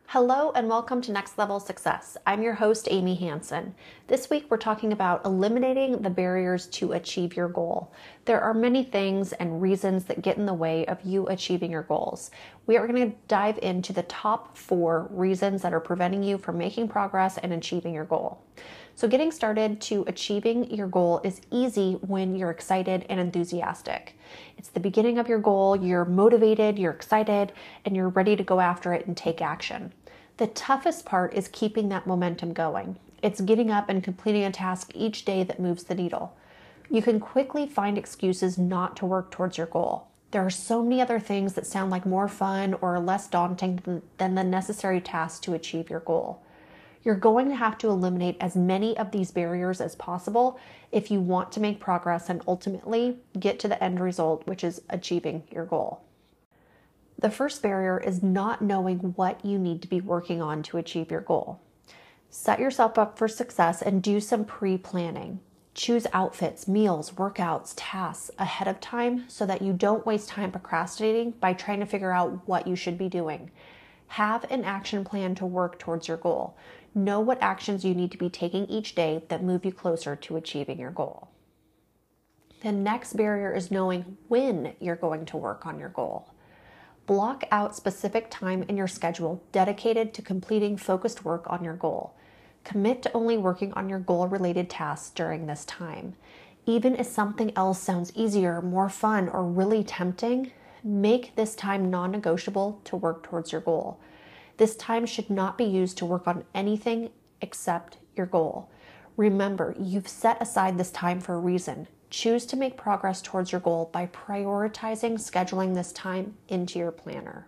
Hello and welcome to Next Level Success. I'm your host, Amy Hansen. This week we're talking about eliminating the barriers to achieve your goal. There are many things and reasons that get in the way of you achieving your goals. We are going to dive into the top 4 reasons that are preventing you from making progress and achieving your goal. So getting started to achieving your goal is easy when you're excited and enthusiastic. It's the beginning of your goal, you're motivated, you're excited, and you're ready to go after it and take action. The toughest part is keeping that momentum going. It's getting up and completing a task each day that moves the needle. You can quickly find excuses not to work towards your goal. There are so many other things that sound like more fun or less daunting than the necessary tasks to achieve your goal. You're going to have to eliminate as many of these barriers as possible if you want to make progress and ultimately get to the end result, which is achieving your goal. The first barrier is not knowing what you need to be working on to achieve your goal. Set yourself up for success and do some pre-planning. Choose outfits, meals, workouts, tasks ahead of time so that you don't waste time procrastinating by trying to figure out what you should be doing. Have an action plan to work towards your goal. Know what actions you need to be taking each day that move you closer to achieving your goal. The next barrier is knowing when you're going to work on your goal. Block out specific time in your schedule dedicated to completing focused work on your goal. Commit to only working on your goal-related tasks during this time. Even if something else sounds easier, more fun, or really tempting, make this time non-negotiable to work towards your goal. This time should not be used to work on anything except your goal. Remember, you've set aside this time for a reason. Choose to make progress towards your goal by prioritizing scheduling this time into your planner.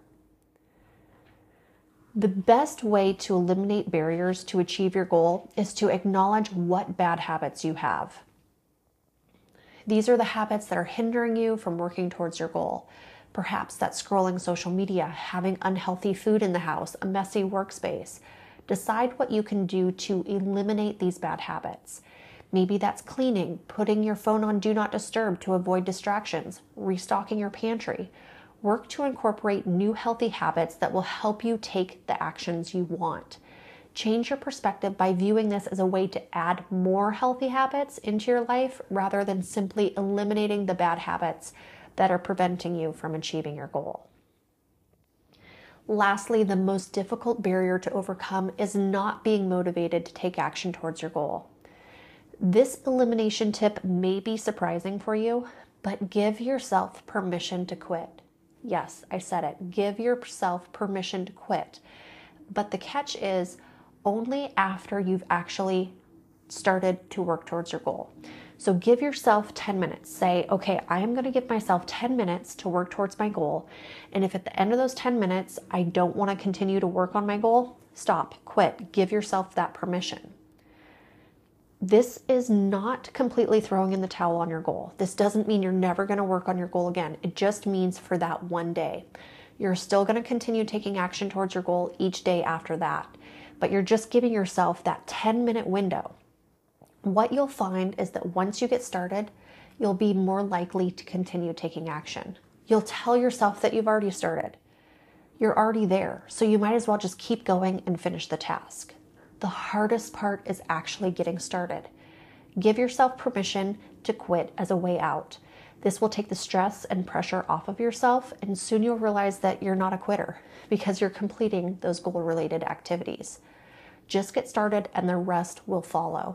The best way to eliminate barriers to achieve your goal is to acknowledge what bad habits you have. These are the habits that are hindering you from working towards your goal. Perhaps that's scrolling social media, having unhealthy food in the house, a messy workspace. Decide what you can do to eliminate these bad habits. Maybe that's cleaning, putting your phone on Do Not Disturb to avoid distractions, restocking your pantry. Work to incorporate new healthy habits that will help you take the actions you want. Change your perspective by viewing this as a way to add more healthy habits into your life rather than simply eliminating the bad habits that are preventing you from achieving your goal. Lastly, the most difficult barrier to overcome is not being motivated to take action towards your goal. This elimination tip may be surprising for you, but give yourself permission to quit. Yes, I said it. Give yourself permission to quit. But the catch is only after you've actually started to work towards your goal. So give yourself 10 minutes. Say, okay, I am going to give myself 10 minutes to work towards my goal. And if at the end of those 10 minutes, I don't want to continue to work on my goal, stop, quit. Give yourself that permission. This is not completely throwing in the towel on your goal. This doesn't mean you're never going to work on your goal again. It just means for that one day. You're still going to continue taking action towards your goal each day after that. But you're just giving yourself that 10-minute window. What you'll find is that once you get started, you'll be more likely to continue taking action. You'll tell yourself that you've already started. You're already there, so you might as well just keep going and finish the task. The hardest part is actually getting started. Give yourself permission to quit as a way out. This will take the stress and pressure off of yourself, and soon you'll realize that you're not a quitter because you're completing those goal-related activities. Just get started and the rest will follow.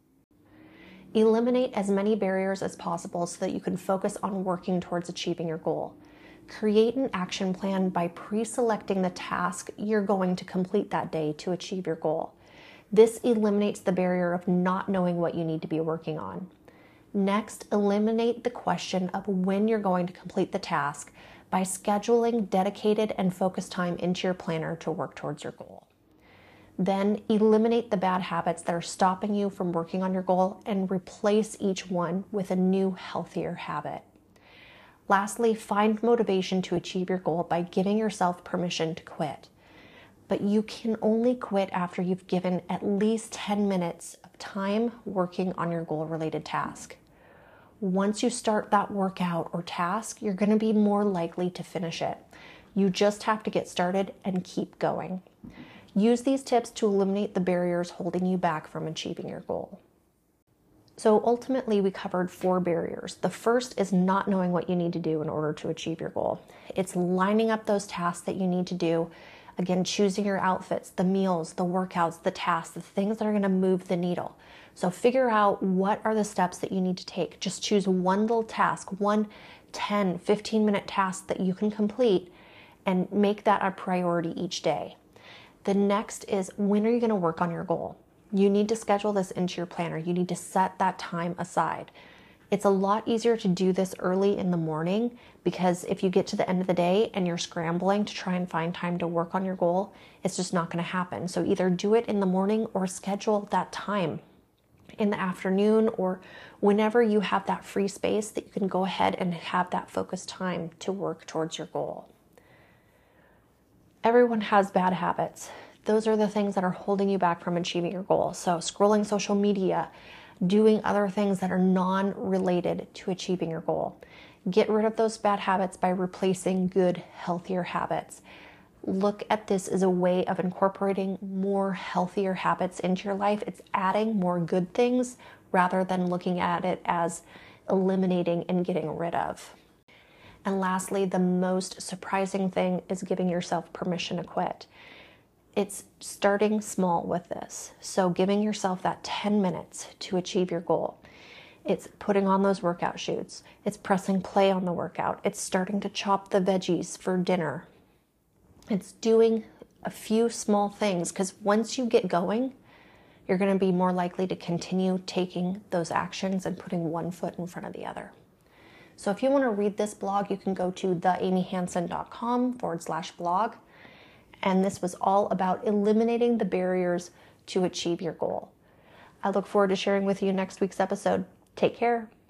Eliminate as many barriers as possible so that you can focus on working towards achieving your goal. Create an action plan by pre-selecting the task you're going to complete that day to achieve your goal. This eliminates the barrier of not knowing what you need to be working on. Next, eliminate the question of when you're going to complete the task by scheduling dedicated and focused time into your planner to work towards your goal. Then eliminate the bad habits that are stopping you from working on your goal and replace each one with a new, healthier habit. Lastly, find motivation to achieve your goal by giving yourself permission to quit. But you can only quit after you've given at least 10 minutes of time working on your goal-related task. Once you start that workout or task, you're going to be more likely to finish it. You just have to get started and keep going. Use these tips to eliminate the barriers holding you back from achieving your goal. So ultimately, we covered 4 barriers. The first is not knowing what you need to do in order to achieve your goal. It's lining up those tasks that you need to do. Again, choosing your outfits, the meals, the workouts, the tasks, the things that are going to move the needle. So figure out what are the steps that you need to take. Just choose one little task, one 10, 15-minute task that you can complete, and make that a priority each day. The next is, when are you going to work on your goal? You need to schedule this into your planner. You need to set that time aside. It's a lot easier to do this early in the morning, because if you get to the end of the day and you're scrambling to try and find time to work on your goal, it's just not going to happen. So either do it in the morning or schedule that time in the afternoon, or whenever you have that free space that you can go ahead and have that focused time to work towards your goal. Everyone has bad habits. Those are the things that are holding you back from achieving your goal. So scrolling social media, doing other things that are non-related to achieving your goal. Get rid of those bad habits by replacing good, healthier habits. Look at this as a way of incorporating more healthier habits into your life. It's adding more good things rather than looking at it as eliminating and getting rid of. And lastly, the most surprising thing is giving yourself permission to quit. It's starting small with this. So giving yourself that 10 minutes to achieve your goal. It's putting on those workout shoes. It's pressing play on the workout. It's starting to chop the veggies for dinner. It's doing a few small things, because once you get going, you're going to be more likely to continue taking those actions and putting one foot in front of the other. So if you want to read this blog, you can go to theamyhansen.com/blog. And this was all about eliminating the barriers to achieve your goal. I look forward to sharing with you next week's episode. Take care.